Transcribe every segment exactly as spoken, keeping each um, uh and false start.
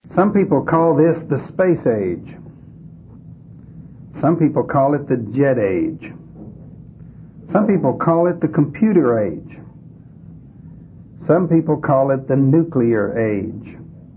Some people call this the space age. Some people call it the jet age. Some people call it the computer age. Some people call it the nuclear age.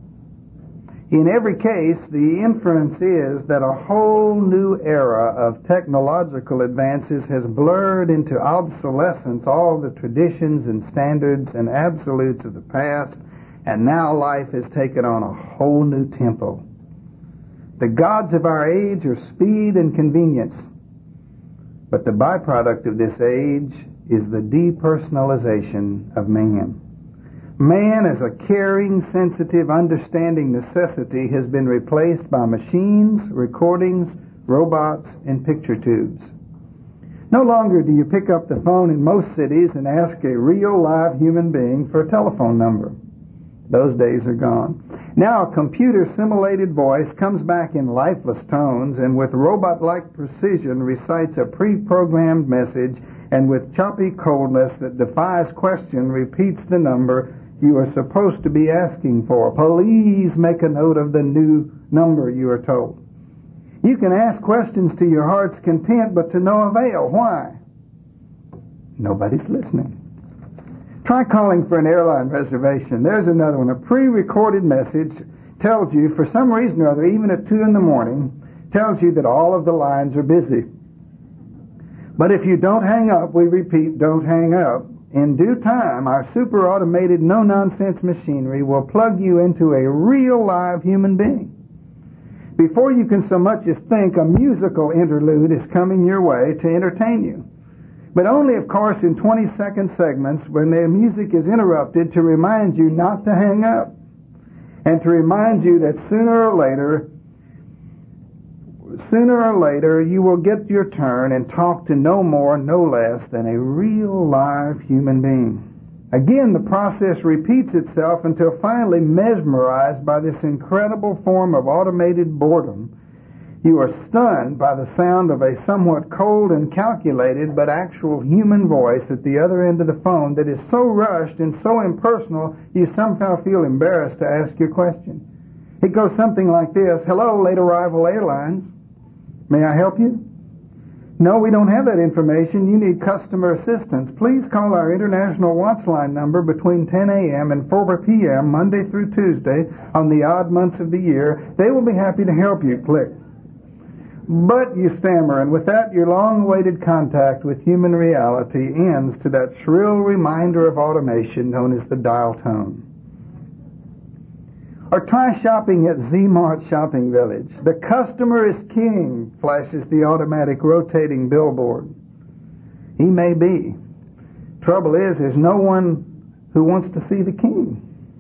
In every case, the inference is that a whole new era of technological advances has blurred into obsolescence all the traditions and standards and absolutes of the past, and now life has taken on a whole new tempo. The gods of our age are speed and convenience, but the byproduct of this age is the depersonalization of man. Man, as a caring, sensitive, understanding necessity, has been replaced by machines, recordings, robots, and picture tubes. No longer do you pick up the phone in most cities and ask a real, live human being for a telephone number. Those days are gone. Now a computer-simulated voice comes back in lifeless tones and with robot-like precision recites a pre-programmed message, and with choppy coldness that defies question repeats the number you are supposed to be asking for. Please make a note of the new number, you are told. You can ask questions to your heart's content, but to no avail. Why? Nobody's listening. Try calling for an airline reservation. There's another one. A pre-recorded message tells you, for some reason or other, even at two in the morning, tells you that all of the lines are busy. But if you don't hang up, we repeat, don't hang up. In due time, our super-automated, no-nonsense machinery will plug you into a real, live human being. Before you can so much as think, a musical interlude is coming your way to entertain you. But only, of course, in twenty-second segments when the music is interrupted to remind you not to hang up and to remind you that sooner or later, sooner or later, you will get your turn and talk to no more, no less than a real, live human being. Again, the process repeats itself until finally, mesmerized by this incredible form of automated boredom, you are stunned by the sound of a somewhat cold and calculated but actual human voice at the other end of the phone that is so rushed and so impersonal you somehow feel embarrassed to ask your question. It goes something like this: "Hello, late arrival airlines. May I help you?" "No, we don't have that information. You need customer assistance. Please call our international watch line number between ten a.m. and four p.m. Monday through Tuesday on the odd months of the year. They will be happy to help you." Click. But you stammer, and with that your long-awaited contact with human reality ends to that shrill reminder of automation known as the dial tone. Or try shopping at Z-Mart Shopping Village. "The customer is king," flashes the automatic rotating billboard. He may be. Trouble is, there's no one who wants to see the king.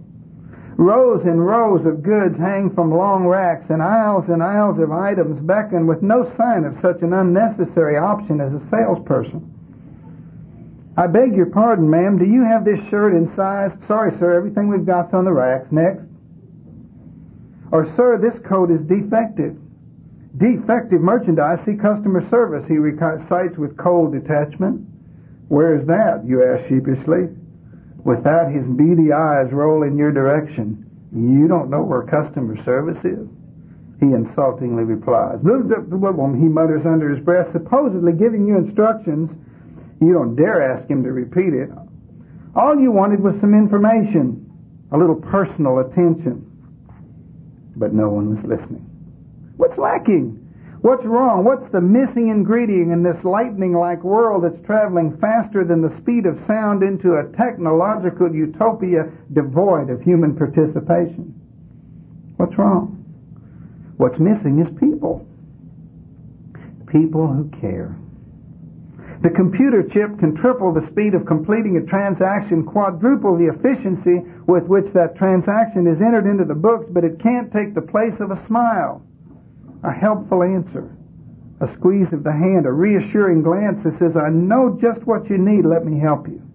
Rows and rows of goods hang from long racks, and aisles and aisles of items beckon with no sign of such an unnecessary option as a salesperson. "I beg your pardon, ma'am. Do you have this shirt in size?" "Sorry, sir. Everything we've got's on the racks." Next. Or, "Sir, this coat is defective." "Defective merchandise. See customer service," he recites with cold detachment. "Where is that?" you ask sheepishly. With that, his beady eyes roll in your direction. "You don't know where customer service is?" he insultingly replies. He mutters under his breath, supposedly giving you instructions. You don't dare ask him to repeat it. All you wanted was some information, a little personal attention. But no one was listening. What's lacking? What's wrong? What's the missing ingredient in this lightning-like world that's traveling faster than the speed of sound into a technological utopia devoid of human participation? What's wrong? What's missing is people. People who care. The computer chip can triple the speed of completing a transaction, quadruple the efficiency with which that transaction is entered into the books, but it can't take the place of a smile, a helpful answer, a squeeze of the hand, a reassuring glance that says, "I know just what you need, let me help you."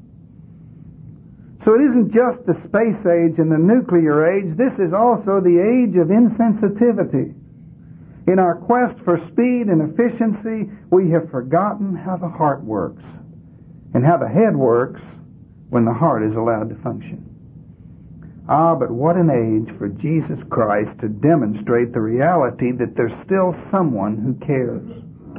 So it isn't just the space age and the nuclear age, this is also the age of insensitivity. In our quest for speed and efficiency, we have forgotten how the heart works and how the head works when the heart is allowed to function. Ah, but what an age for Jesus Christ to demonstrate the reality that there's still someone who cares.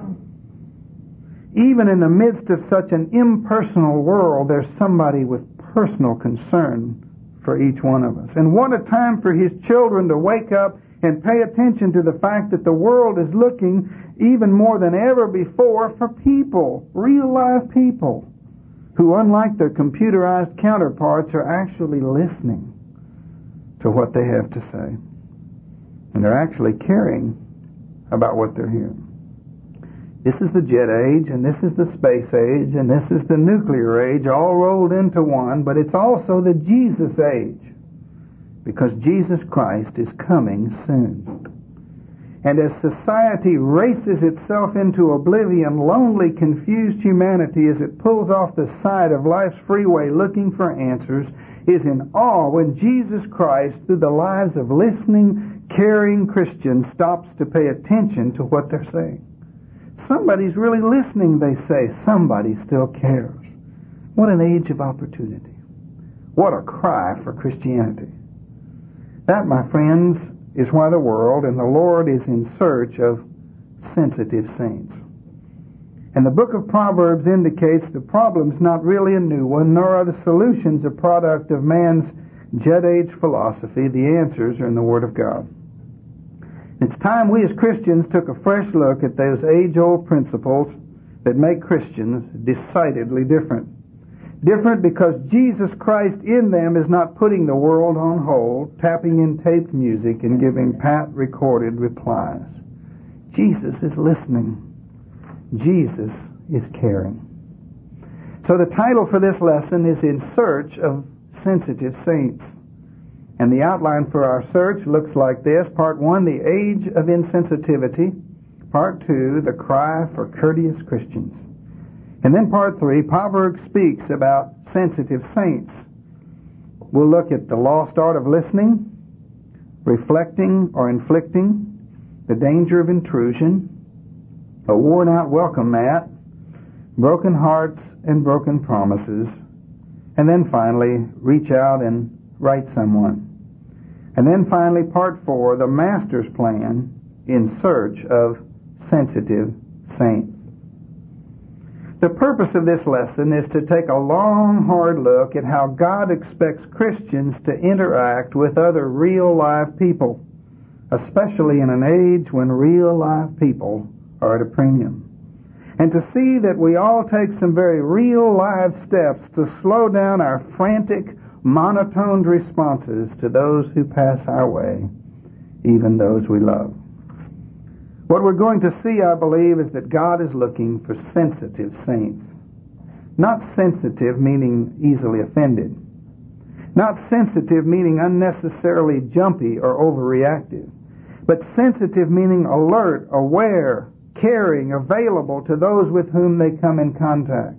Even in the midst of such an impersonal world, there's somebody with personal concern for each one of us. And what a time for His children to wake up and pay attention to the fact that the world is looking even more than ever before for people, real live people, who, unlike their computerized counterparts, are actually listening to what they have to say. And they're actually caring about what they're hearing. This is the jet age, and this is the space age, and this is the nuclear age, all rolled into one, but it's also the Jesus age, because Jesus Christ is coming soon. And as society races itself into oblivion, lonely, confused humanity, as it pulls off the side of life's freeway looking for answers, is in awe when Jesus Christ, through the lives of listening, caring Christians, stops to pay attention to what they're saying. Somebody's really listening, they say. Somebody still cares. What an age of opportunity. What a cry for Christianity. That, my friends, is why the world and the Lord is in search of sensitive saints. And the book of Proverbs indicates the problem's not really a new one, nor are the solutions a product of man's jet age philosophy. The answers are in the Word of God. It's time we as Christians took a fresh look at those age-old principles that make Christians decidedly different. Different because Jesus Christ in them is not putting the world on hold, tapping in taped music and giving pat recorded replies. Jesus is listening. Jesus is caring. So the title for this lesson is In Search of Sensitive Saints. And the outline for our search looks like this. Part one, the age of insensitivity. Part two, the cry for courteous Christians. And then part three, Proverbs speaks about sensitive saints. We'll look at the lost art of listening, reflecting or inflicting, the danger of intrusion, a worn-out welcome mat, broken hearts and broken promises, and then finally, reach out and write someone. And then finally, part four, the Master's plan in search of sensitive saints. The purpose of this lesson is to take a long, hard look at how God expects Christians to interact with other real, live people, especially in an age when real, live people are at a premium. And to see that we all take some very real, live steps to slow down our frantic, monotoned responses to those who pass our way, even those we love. What we're going to see, I believe, is that God is looking for sensitive saints. Not sensitive meaning easily offended. Not sensitive meaning unnecessarily jumpy or overreactive. But sensitive meaning alert, aware, caring, available to those with whom they come in contact.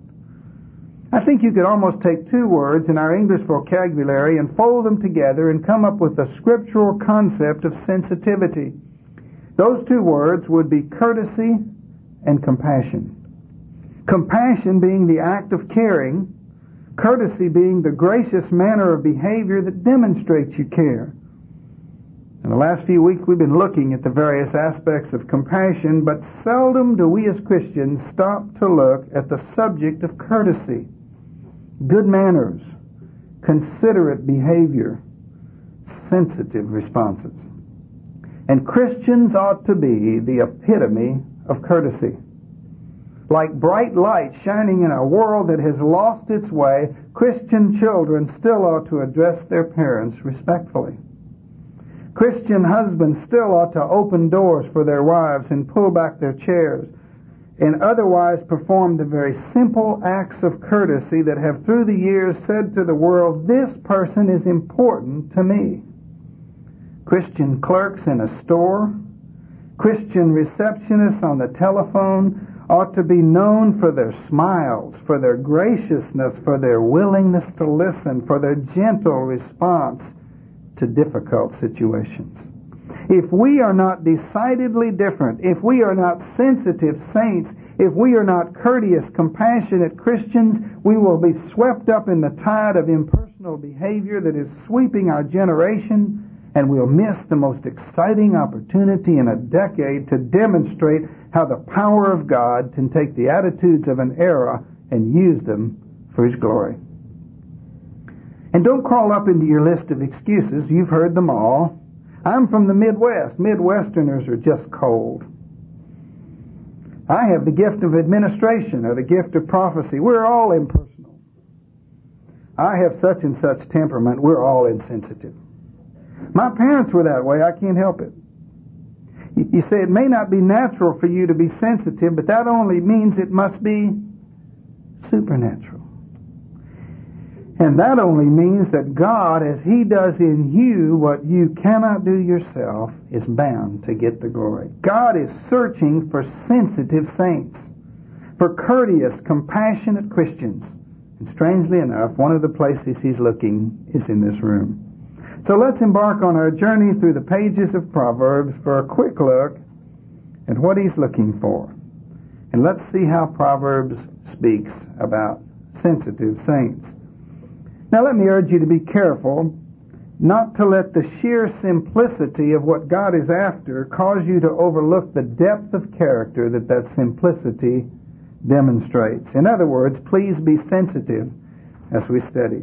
I think you could almost take two words in our English vocabulary and fold them together and come up with the scriptural concept of sensitivity. Those two words would be courtesy and compassion. Compassion being the act of caring, courtesy being the gracious manner of behavior that demonstrates you care. In the last few weeks we've been looking at the various aspects of compassion, but seldom do we as Christians stop to look at the subject of courtesy. Good manners, considerate behavior, sensitive responses. And Christians ought to be the epitome of courtesy. Like bright light shining in a world that has lost its way, Christian children still ought to address their parents respectfully. Christian husbands still ought to open doors for their wives and pull back their chairs, and otherwise perform the very simple acts of courtesy that have through the years said to the world, this person is important to me. Christian clerks in a store, Christian receptionists on the telephone ought to be known for their smiles, for their graciousness, for their willingness to listen, for their gentle response to difficult situations. If we are not decidedly different, if we are not sensitive saints, if we are not courteous, compassionate Christians, we will be swept up in the tide of impersonal irrational behavior that is sweeping our generation, and we'll miss the most exciting opportunity in a decade to demonstrate how the power of God can take the attitudes of an era and use them for His glory. And don't crawl up into your list of excuses. You've heard them all. I'm from the Midwest. Midwesterners are just cold. I have the gift of administration or the gift of prophecy. We're all impersonal. I have such and such temperament. We're all insensitive. My parents were that way. I can't help it. You say it may not be natural for you to be sensitive, but that only means it must be supernatural. And that only means that God, as He does in you what you cannot do yourself, is bound to get the glory. God is searching for sensitive saints, for courteous, compassionate Christians. And strangely enough, one of the places He's looking is in this room. So let's embark on our journey through the pages of Proverbs for a quick look at what He's looking for. And let's see how Proverbs speaks about sensitive saints. Now let me urge you to be careful not to let the sheer simplicity of what God is after cause you to overlook the depth of character that that simplicity demonstrates. In other words, please be sensitive as we study.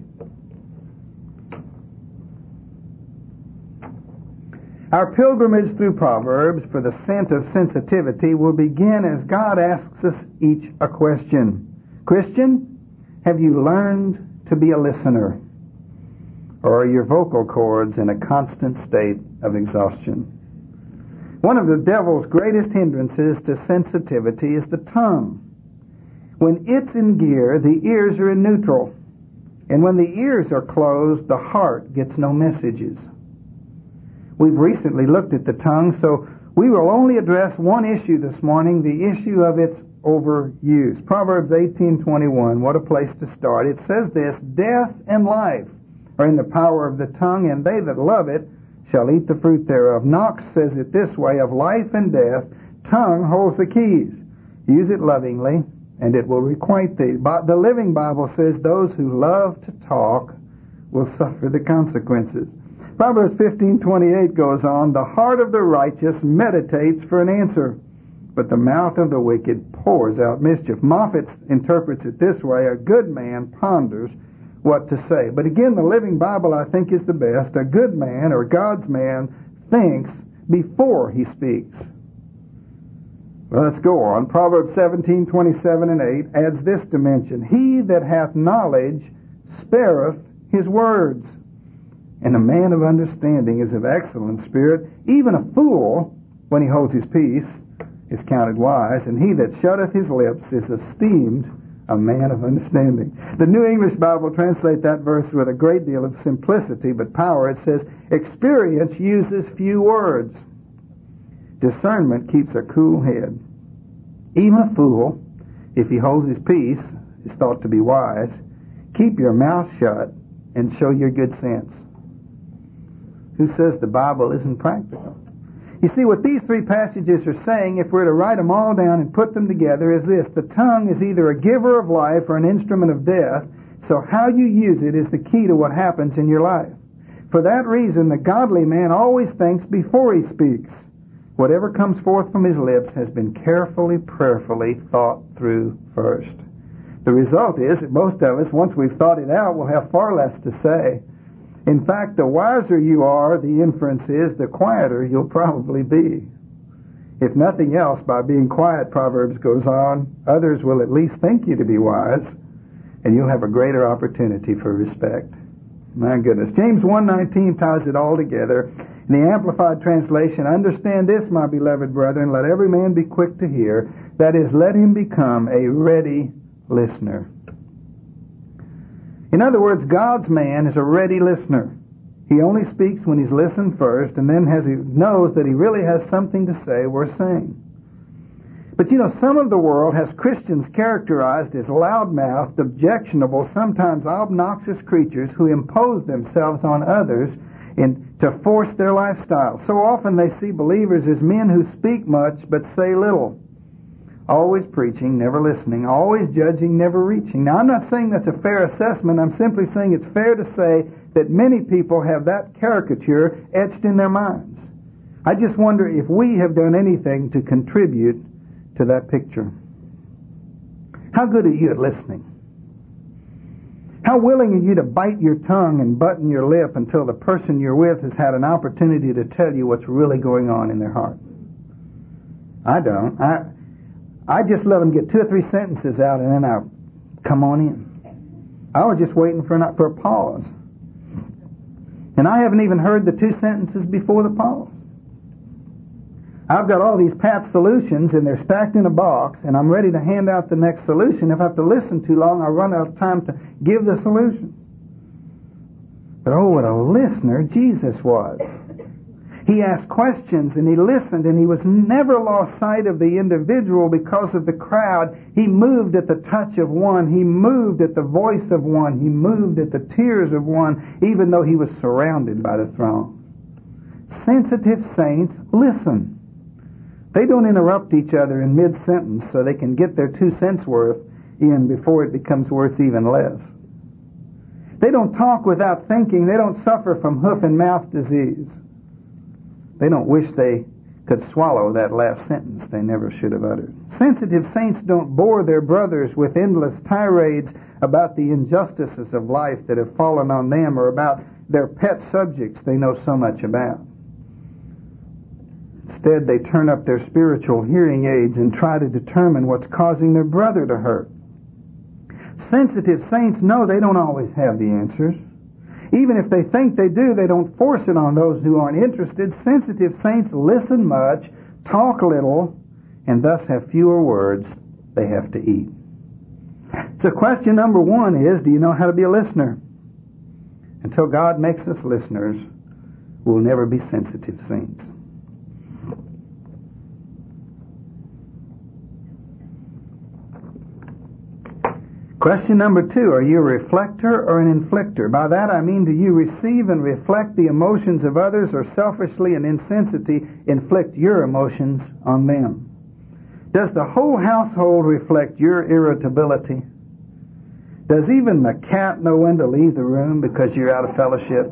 Our pilgrimage through Proverbs for the scent of sensitivity will begin as God asks us each a question. Christian, have you learned to be a listener? Or are your vocal cords in a constant state of exhaustion? One of the devil's greatest hindrances to sensitivity is the tongue. When it's in gear, the ears are in neutral. And when the ears are closed, the heart gets no messages. We've recently looked at the tongue, so we will only address one issue this morning, the issue of its overuse. Proverbs eighteen twenty-one, what a place to start. It says this, death and life are in the power of the tongue, and they that love it shall eat the fruit thereof. Knox says it this way, of life and death, tongue holds the keys. Use it lovingly, and it will requite thee. But the Living Bible says those who love to talk will suffer the consequences. Proverbs fifteen twenty-eight goes on, the heart of the righteous meditates for an answer, but the mouth of the wicked pours out mischief. Moffat interprets it this way, a good man ponders what to say. But again, the Living Bible, I think, is the best. A good man, or God's man, thinks before he speaks. Well, let's go on. Proverbs seventeen twenty-seven and eight adds this dimension. He that hath knowledge spareth his words, and a man of understanding is of excellent spirit. Even a fool, when he holds his peace, is counted wise, and he that shutteth his lips is esteemed a man of understanding. The New English Bible translates that verse with a great deal of simplicity but power. It says, experience uses few words. Discernment keeps a cool head. Even a fool, if he holds his peace, is thought to be wise. Keep your mouth shut and show your good sense. Who says the Bible isn't practical? You see, what these three passages are saying, if we're to write them all down and put them together, is this. The tongue is either a giver of life or an instrument of death, so how you use it is the key to what happens in your life. For that reason, the godly man always thinks before he speaks. Whatever comes forth from his lips has been carefully, prayerfully thought through first. The result is that most of us, once we've thought it out, will have far less to say. In fact, the wiser you are, the inference is, the quieter you'll probably be. If nothing else, by being quiet, Proverbs goes on, others will at least think you to be wise, and you'll have a greater opportunity for respect. My goodness. James one nineteen ties it all together. In the Amplified Translation, understand this, my beloved brethren, let every man be quick to hear. That is, let him become a ready listener. In other words, God's man is a ready listener. He only speaks when he's listened first, and then as he knows that he really has something to say worth saying. But you know, some of the world has Christians characterized as loud-mouthed, objectionable, sometimes obnoxious creatures who impose themselves on others in, to force their lifestyle. So often they see believers as men who speak much but say little. always preaching, never listening, always judging, never reaching. Now, I'm not saying that's a fair assessment. I'm simply saying it's fair to say that many people have that caricature etched in their minds. I just wonder if we have done anything to contribute to that picture. How good are you at listening? How willing are you to bite your tongue and button your lip until the person you're with has had an opportunity to tell you what's really going on in their heart? I don't. I I just let them get two or three sentences out and then I come on in. I was just waiting for a, for a pause. And I haven't even heard the two sentences before the pause. I've got all these pat solutions and they're stacked in a box and I'm ready to hand out the next solution. If I have to listen too long, I'll run out of time to give the solution. But oh, what a listener Jesus was. He asked questions and he listened and he was never lost sight of the individual because of the crowd. He moved at the touch of one. He moved at the voice of one. He moved at the tears of one, even though he was surrounded by the throng. Sensitive saints listen. They don't interrupt each other in mid-sentence so they can get their two cents worth in before it becomes worth even less. They don't talk without thinking. They don't suffer from hoof and mouth disease. They don't wish they could swallow that last sentence they never should have uttered. Sensitive saints don't bore their brothers with endless tirades about the injustices of life that have fallen on them or about their pet subjects they know so much about. Instead, they turn up their spiritual hearing aids and try to determine what's causing their brother to hurt. Sensitive saints know they don't always have the answers. Even if they think they do, they don't force it on those who aren't interested. Sensitive saints listen much, talk little, and thus have fewer words they have to eat. So question number one is, do you know how to be a listener? Until God makes us listeners, we'll never be sensitive saints. Question number two, are you a reflector or an inflictor? By that I mean, do you receive and reflect the emotions of others or selfishly and insensity inflict your emotions on them? Does the whole household reflect your irritability? Does even the cat know when to leave the room because you're out of fellowship?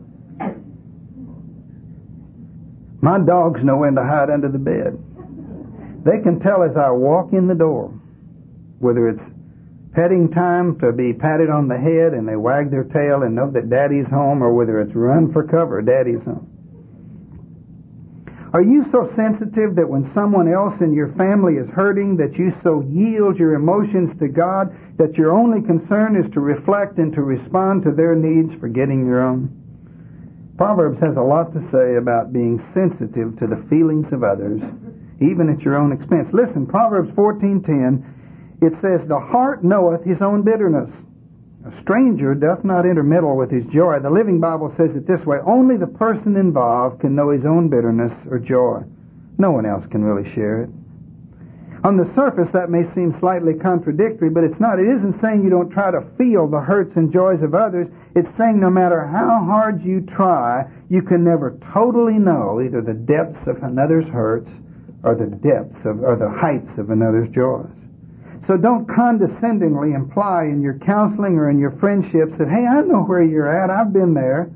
My dogs know when to hide under the bed. They can tell as I walk in the door whether it's petting time to be patted on the head and they wag their tail and know that Daddy's home, or whether it's run for cover, Daddy's home. Are you so sensitive that when someone else in your family is hurting that you so yield your emotions to God that your only concern is to reflect and to respond to their needs, forgetting your own? Proverbs has a lot to say about being sensitive to the feelings of others, even at your own expense. Listen, Proverbs fourteen ten, it says, the heart knoweth his own bitterness. A stranger doth not intermeddle with his joy. The Living Bible says it this way, only the person involved can know his own bitterness or joy. No one else can really share it. On the surface, that may seem slightly contradictory, but it's not. It isn't saying you don't try to feel the hurts and joys of others. It's saying no matter how hard you try, you can never totally know either the depths of another's hurts or the depths of, or the heights of another's joys. So don't condescendingly imply in your counseling or in your friendships that, hey, I know where you're at, I've been there.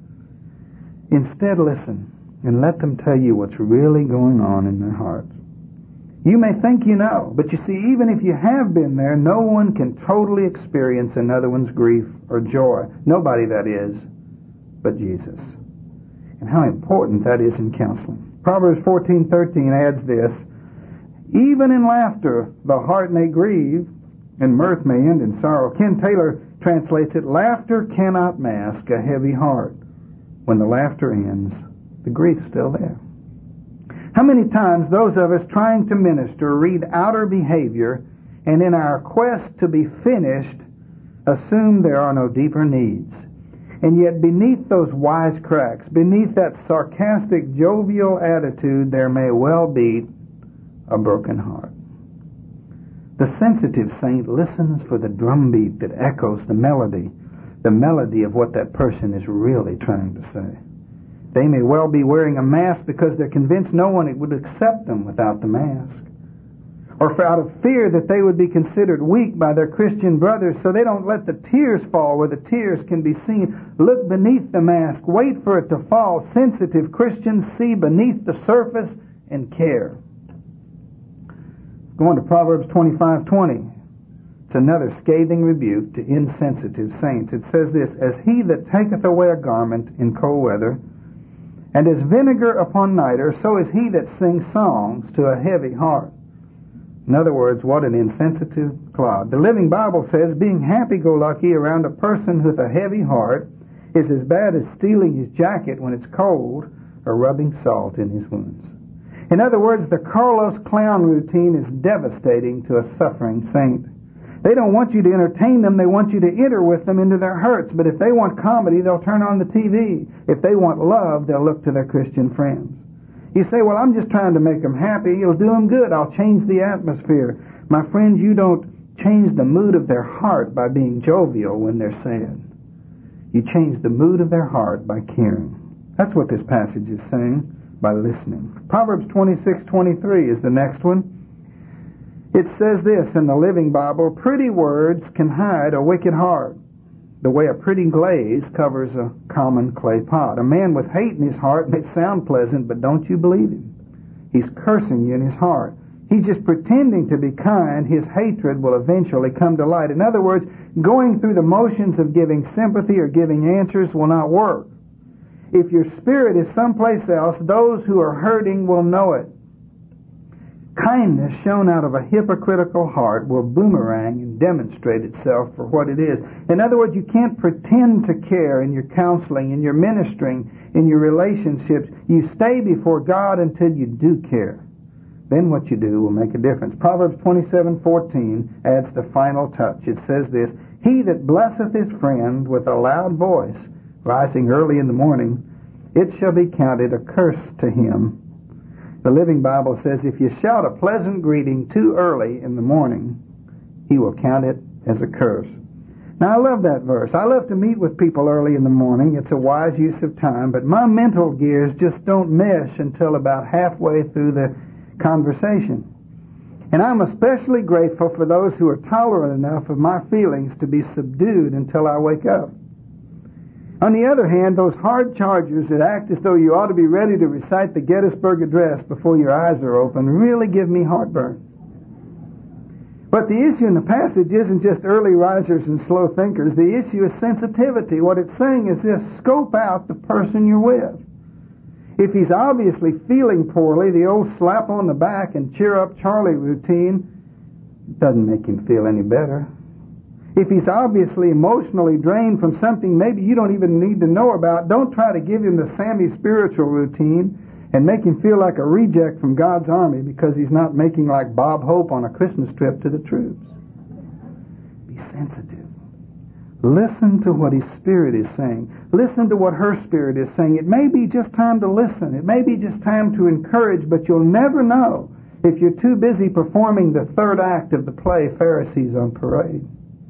Instead, listen and let them tell you what's really going on in their hearts. You may think you know, but you see, even if you have been there, no one can totally experience another one's grief or joy. Nobody, that is, but Jesus. And how important that is in counseling. Proverbs fourteen thirteen adds this, even in laughter the heart may grieve, and mirth may end in sorrow. Ken Taylor translates it, laughter cannot mask a heavy heart. When the laughter ends, the grief's still there. How many times those of us trying to minister read outer behavior and in our quest to be finished assume there are no deeper needs. And yet beneath those wisecracks, beneath that sarcastic, jovial attitude, there may well be a broken heart. The sensitive saint listens for the drumbeat that echoes the melody, the melody of what that person is really trying to say. They may well be wearing a mask because they're convinced no one would accept them without the mask. or for out of fear that they would be considered weak by their Christian brothers, so they don't let the tears fall where the tears can be seen. Look beneath the mask. Wait for it to fall. Sensitive Christians see beneath the surface and care. Going to Proverbs twenty-five twenty. It's another scathing rebuke to insensitive saints. It says this, as he that taketh away a garment in cold weather, and as vinegar upon nitre, so is he that sings songs to a heavy heart. In other words, what an insensitive clod. The Living Bible says being happy-go-lucky around a person with a heavy heart is as bad as stealing his jacket when it's cold or rubbing salt in his wounds. In other words, the Carlos Clown routine is devastating to a suffering saint. They don't want you to entertain them, they want you to enter with them into their hurts. But if they want comedy, they'll turn on the T V. If they want love, they'll look to their Christian friends. You say, well, I'm just trying to make them happy. It'll do them good. I'll change the atmosphere. My friends, you don't change the mood of their heart by being jovial when they're sad. You change the mood of their heart by caring. That's what this passage is saying, by listening. Proverbs twenty-six twenty-three is the next one. It says this in the Living Bible, pretty words can hide a wicked heart, the way a pretty glaze covers a common clay pot. A man with hate in his heart may sound pleasant, but don't you believe him. He's cursing you in his heart. He's just pretending to be kind. His hatred will eventually come to light. In other words, going through the motions of giving sympathy or giving answers will not work. If your spirit is someplace else, those who are hurting will know it. Kindness shown out of a hypocritical heart will boomerang and demonstrate itself for what it is. In other words, you can't pretend to care in your counseling, in your ministering, in your relationships. You stay before God until you do care. Then what you do will make a difference. Proverbs twenty-seven fourteen adds the final touch. It says this, he that blesseth his friend with a loud voice, rising early in the morning, it shall be counted a curse to him. The Living Bible says, if you shout a pleasant greeting too early in the morning, he will count it as a curse. Now, I love that verse. I love to meet with people early in the morning. It's a wise use of time, but my mental gears just don't mesh until about halfway through the conversation. And I'm especially grateful for those who are tolerant enough of my feelings to be subdued until I wake up. On the other hand, those hard chargers that act as though you ought to be ready to recite the Gettysburg Address before your eyes are open really give me heartburn. But the issue in the passage isn't just early risers and slow thinkers. The issue is sensitivity. What it's saying is this, scope out the person you're with. If he's obviously feeling poorly, the old slap on the back and cheer up Charlie routine doesn't make him feel any better. If he's obviously emotionally drained from something maybe you don't even need to know about, don't try to give him the Sammy spiritual routine and make him feel like a reject from God's army because he's not making like Bob Hope on a Christmas trip to the troops. Be sensitive. Listen to what his spirit is saying. Listen to what her spirit is saying. It may be just time to listen. It may be just time to encourage, but you'll never know if you're too busy performing the third act of the play Pharisees on Parade.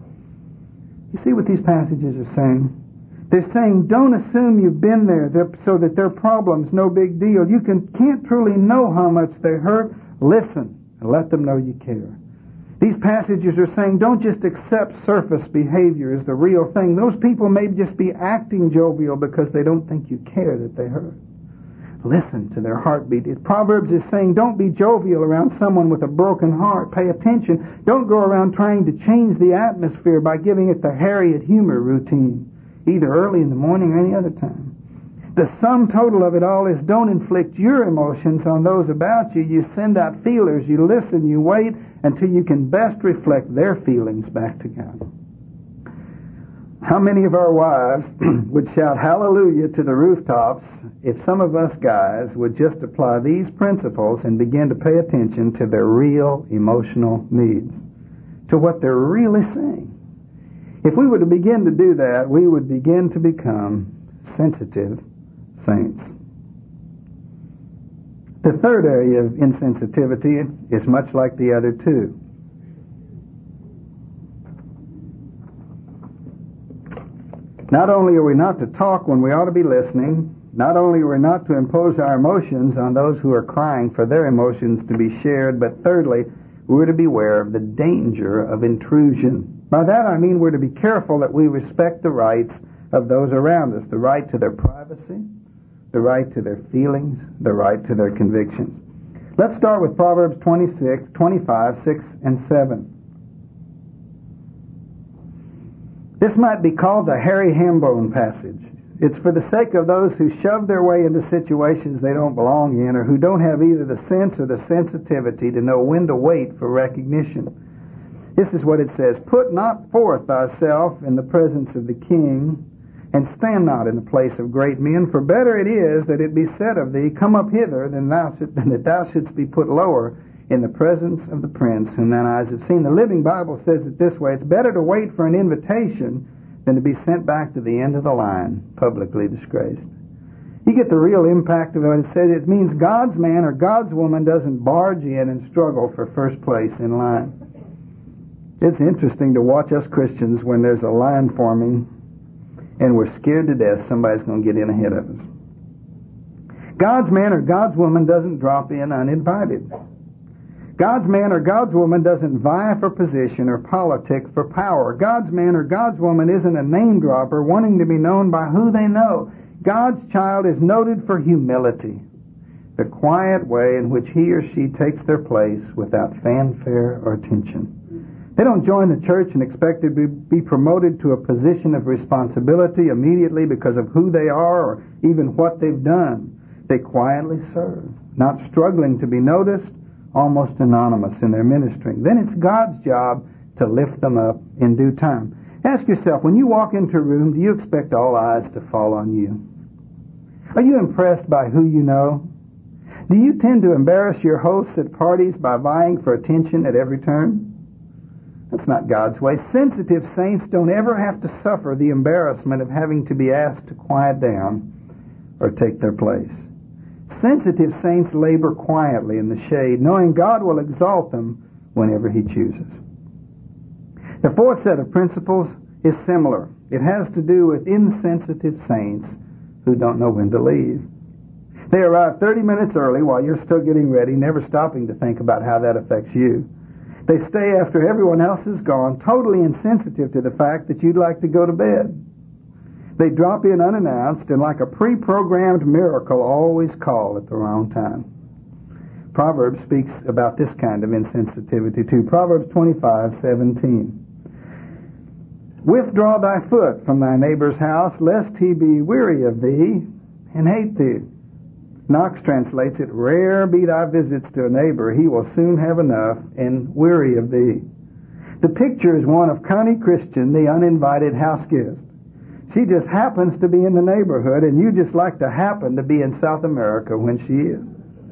You see what these passages are saying? They're saying, don't assume you've been there so that their problem's no big deal. You can, can't truly know how much they hurt. Listen and let them know you care. These passages are saying, don't just accept surface behavior as the real thing. Those people may just be acting jovial because they don't think you care that they hurt. Listen to their heartbeat. Proverbs is saying, don't be jovial around someone with a broken heart. Pay attention. Don't go around trying to change the atmosphere by giving it the Harriet humor routine, either early in the morning or any other time. The sum total of it all is don't inflict your emotions on those about you. You send out feelers. You listen. You wait until you can best reflect their feelings back to God. How many of our wives would shout hallelujah to the rooftops if some of us guys would just apply these principles and begin to pay attention to their real emotional needs, to what they're really saying? If we were to begin to do that, we would begin to become sensitive saints. The third area of insensitivity is much like the other two. Not only are we not to talk when we ought to be listening, not only are we not to impose our emotions on those who are crying for their emotions to be shared, but thirdly, we're to beware of the danger of intrusion. By that I mean we're to be careful that we respect the rights of those around us, the right to their privacy, the right to their feelings, the right to their convictions. Let's start with Proverbs twenty-six, twenty-five, six, and seven. This might be called the Harry Hambone passage. It's for the sake of those who shove their way into situations they don't belong in, or who don't have either the sense or the sensitivity to know when to wait for recognition. This is what it says: "Put not forth thyself in the presence of the king, and stand not in the place of great men, for better it is that it be said of thee, Come up hither, than, thou should, than that thou shouldst be put lower in the presence of the prince whom thine eyes have seen." The Living Bible says it this way: it's better to wait for an invitation than to be sent back to the end of the line, publicly disgraced. You get the real impact of what it says. It means God's man or God's woman doesn't barge in and struggle for first place in line. It's interesting to watch us Christians when there's a line forming and we're scared to death somebody's going to get in ahead of us. God's man or God's woman doesn't drop in uninvited. God's man or God's woman doesn't vie for position or politic for power. God's man or God's woman isn't a name dropper wanting to be known by who they know. God's child is noted for humility, the quiet way in which he or she takes their place without fanfare or attention. They don't join the church and expect to be promoted to a position of responsibility immediately because of who they are or even what they've done. They quietly serve, not struggling to be noticed, almost anonymous in their ministering. Then it's God's job to lift them up in due time. Ask yourself, when you walk into a room, do you expect all eyes to fall on you? Are you impressed by who you know? Do you tend to embarrass your hosts at parties by vying for attention at every turn? That's not God's way. Sensitive saints don't ever have to suffer the embarrassment of having to be asked to quiet down or take their place. Sensitive saints labor quietly in the shade, knowing God will exalt them whenever he chooses. The fourth set of principles is similar. It has to do with insensitive saints who don't know when to leave. They arrive thirty minutes early while you're still getting ready, never stopping to think about how that affects you. They stay after everyone else is gone, totally insensitive to the fact that you'd like to go to bed. They drop in unannounced and like a pre-programmed miracle always call at the wrong time. Proverbs speaks about this kind of insensitivity too. Proverbs twenty-five seventeen. "Withdraw thy foot from thy neighbor's house, lest he be weary of thee and hate thee." Knox translates it, "Rare be thy visits to a neighbor, he will soon have enough and weary of thee." The picture is one of Connie Christian, the uninvited house guest. She just happens to be in the neighborhood, and you just like to happen to be in South America when she is.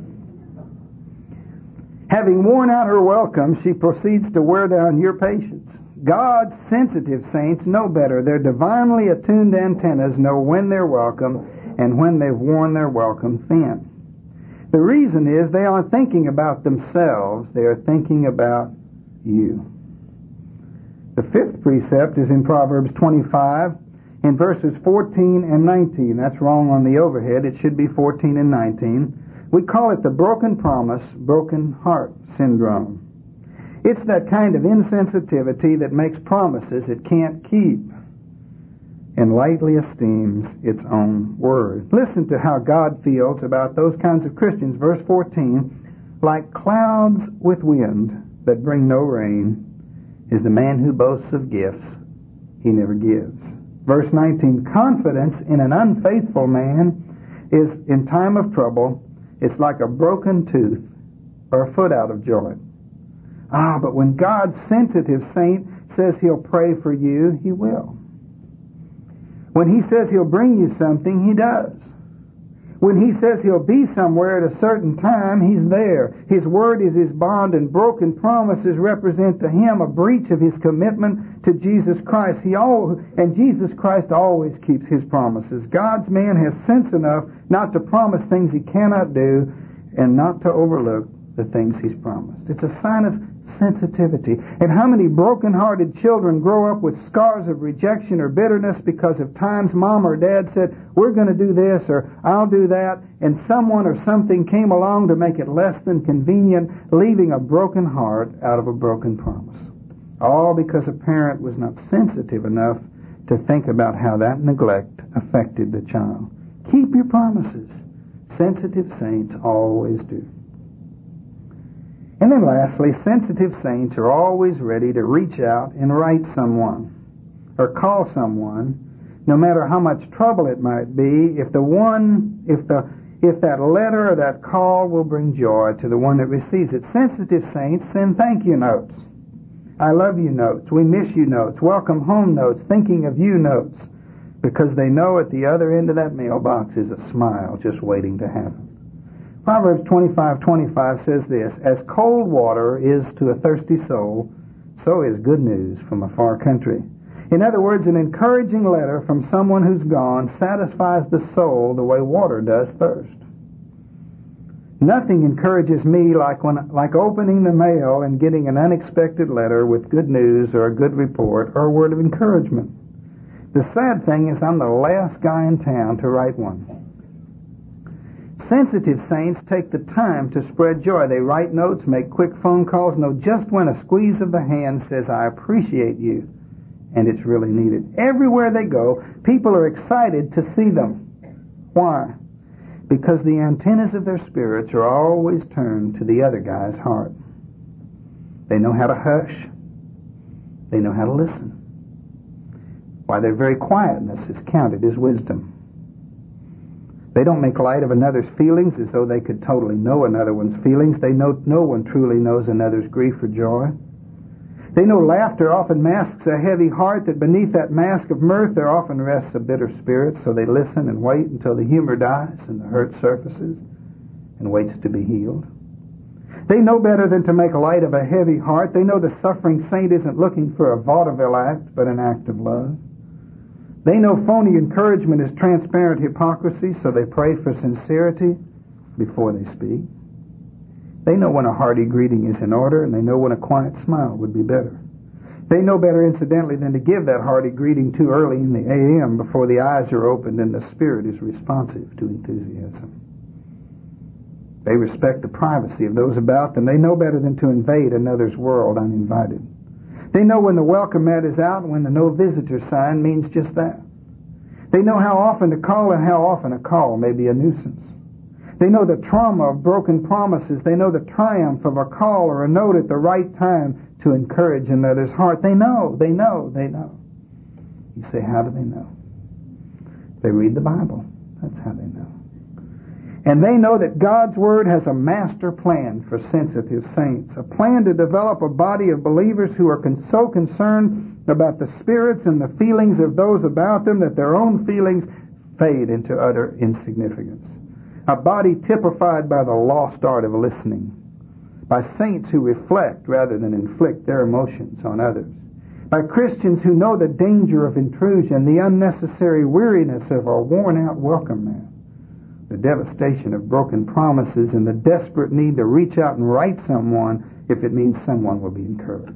Having worn out her welcome, she proceeds to wear down your patience. God's sensitive saints know better. Their divinely attuned antennas know when they're welcome and when they've worn their welcome thin. The reason is they aren't thinking about themselves. They are thinking about you. The fifth precept is in Proverbs twenty-five. In verses fourteen and nineteen, that's wrong on the overhead, it should be fourteen and nineteen. We call it the broken promise, broken heart syndrome. It's that kind of insensitivity that makes promises it can't keep and lightly esteems its own word. Listen to how God feels about those kinds of Christians. Verse fourteen, "Like clouds with wind that bring no rain is the man who boasts of gifts he never gives." Verse nineteen, "Confidence in an unfaithful man is in time of trouble. It's like a broken tooth or a foot out of joint." Ah, but when God's sensitive saint says he'll pray for you, he will. When he says he'll bring you something, he does. When he says he'll be somewhere at a certain time, he's there. His word is his bond, and broken promises represent to him a breach of his commitment to Jesus Christ. He al- and Jesus Christ always keeps his promises. God's man has sense enough not to promise things he cannot do and not to overlook the things he's promised. It's a sign of Sensitivity. And how many broken-hearted children grow up with scars of rejection or bitterness because of times mom or dad said, we're going to do this or I'll do that, and someone or something came along to make it less than convenient, leaving a broken heart out of a broken promise. All because a parent was not sensitive enough to think about how that neglect affected the child. Keep your promises. Sensitive saints always do. And then lastly, sensitive saints are always ready to reach out and write someone or call someone, no matter how much trouble it might be, if the one, if the, if that letter or that call will bring joy to the one that receives it. Sensitive saints send thank you notes, I love you notes, we miss you notes, welcome home notes, thinking of you notes, because they know at the other end of that mailbox is a smile just waiting to happen. Proverbs twenty-five twenty-five says this, as cold water is to a thirsty soul, so is good news from a far country. In other words, an encouraging letter from someone who's gone satisfies the soul the way water does thirst. Nothing encourages me like when, like opening the mail and getting an unexpected letter with good news or a good report or a word of encouragement. The sad thing is I'm the last guy in town to write one. Sensitive saints take the time to spread joy. They write notes, make quick phone calls, know just when a squeeze of the hand says, I appreciate you, and it's really needed. Everywhere they go, people are excited to see them. Why? Because the antennas of their spirits are always turned to the other guy's heart. They know how to hush. They know how to listen. Why, their very quietness is counted as wisdom. They don't make light of another's feelings as though they could totally know another one's feelings. They know no one truly knows another's grief or joy. They know laughter often masks a heavy heart, that beneath that mask of mirth there often rests a bitter spirit, so they listen and wait until the humor dies and the hurt surfaces and waits to be healed. They know better than to make light of a heavy heart. They know the suffering saint isn't looking for a vaudeville act, but an act of love. They know phony encouragement is transparent hypocrisy, so they pray for sincerity before they speak. They know when a hearty greeting is in order, and they know when a quiet smile would be better. They know better, incidentally, than to give that hearty greeting too early in the A M before the eyes are opened and the spirit is responsive to enthusiasm. They respect the privacy of those about them. They know better than to invade another's world uninvited. They know when the welcome mat is out and when the no visitor sign means just that. They know how often to call and how often a call may be a nuisance. They know the trauma of broken promises. They know the triumph of a call or a note at the right time to encourage another's heart. They know, they know, they know. You say, how do they know? They read the Bible. That's how they know. And they know that God's Word has a master plan for sensitive saints, a plan to develop a body of believers who are con- so concerned about the spirits and the feelings of those about them that their own feelings fade into utter insignificance. A body typified by the lost art of listening, by saints who reflect rather than inflict their emotions on others, by Christians who know the danger of intrusion, the unnecessary weariness of a worn-out welcome mat, the devastation of broken promises, and the desperate need to reach out and write someone if it means someone will be encouraged.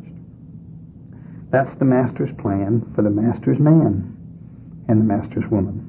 That's the Master's plan for the Master's man and the Master's woman.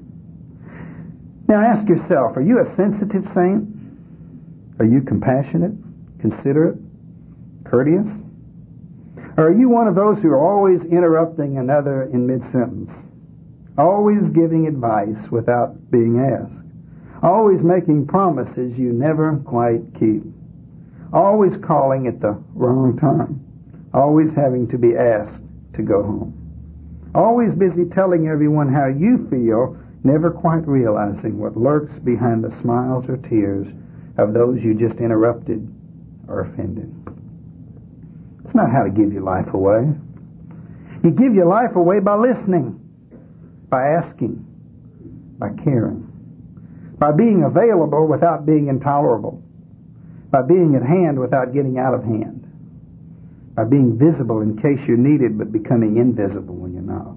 Now ask yourself, are you a sensitive saint? Are you compassionate, considerate, courteous? Or are you one of those who are always interrupting another in mid-sentence, always giving advice without being asked, always making promises you never quite keep, always calling at the wrong time, always having to be asked to go home, always busy telling everyone how you feel, never quite realizing what lurks behind the smiles or tears of those you just interrupted or offended? It's not how to give your life away. You give your life away by listening, by asking, by caring, by being available without being intolerable, by being at hand without getting out of hand, by being visible in case you're needed but becoming invisible when you're not,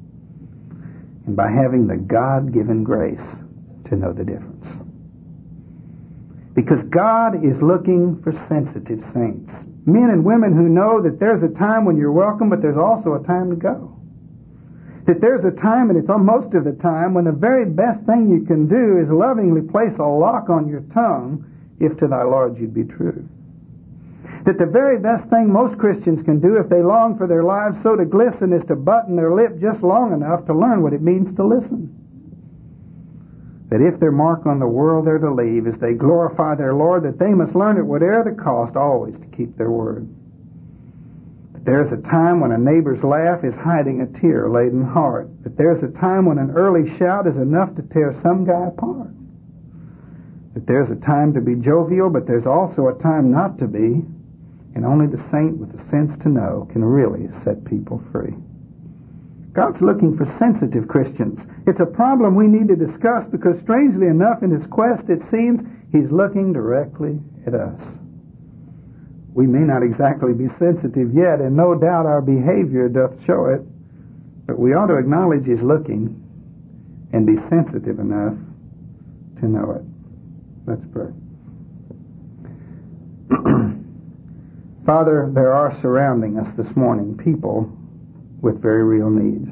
and by having the God-given grace to know the difference. Because God is looking for sensitive saints. Men and women who know that there's a time when you're welcome, but there's also a time to go. That there's a time, and it's most of the time, when the very best thing you can do is lovingly place a lock on your tongue, if to thy Lord you'd be true. That the very best thing most Christians can do if they long for their lives so to glisten is to button their lip just long enough to learn what it means to listen. That if their mark on the world they're to leave is they glorify their Lord, that they must learn at whatever the cost always to keep their word. That there's a time when a neighbor's laugh is hiding a tear-laden heart. That there's a time when an early shout is enough to tear some guy apart. That there's a time to be jovial, but there's also a time not to be, and only the saint with the sense to know can really set people free. God's looking for sensitive Christians. It's a problem we need to discuss because, strangely enough, in his quest, it seems he's looking directly at us. We may not exactly be sensitive yet, and no doubt our behavior doth show it, but we ought to acknowledge he's looking and be sensitive enough to know it. Let's pray. Father, there are surrounding us this morning people with very real needs.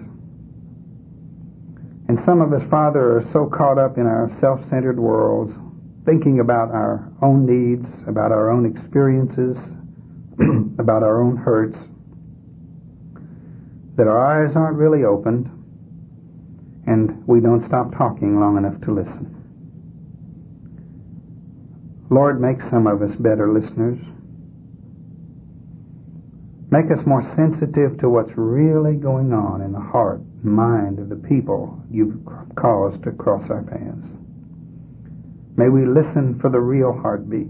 And some of us, Father, are so caught up in our self-centered worlds, thinking about our own needs, about our own experiences, about our own hurts, that our eyes aren't really opened, and we don't stop talking long enough to listen. Lord, make some of us better listeners. Make us more sensitive to what's really going on in the heart and mind of the people you've caused to cross our paths. May we listen for the real heartbeat.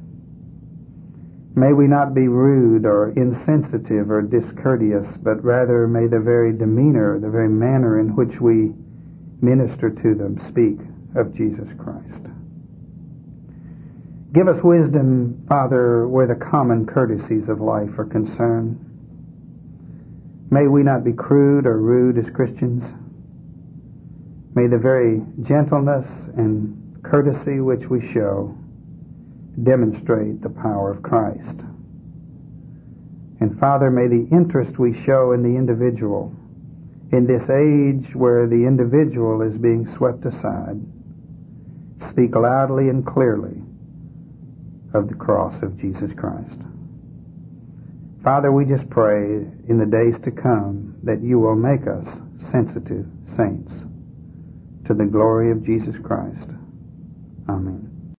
May we not be rude or insensitive or discourteous, but rather may the very demeanor, the very manner in which we minister to them speak of Jesus Christ. Give us wisdom, Father, where the common courtesies of life are concerned. May we not be crude or rude as Christians. May the very gentleness and courtesy which we show demonstrate the power of Christ. And Father, may the interest we show in the individual, in this age where the individual is being swept aside, speak loudly and clearly of the cross of Jesus Christ. Father, we just pray in the days to come that you will make us sensitive saints to the glory of Jesus Christ. Amen.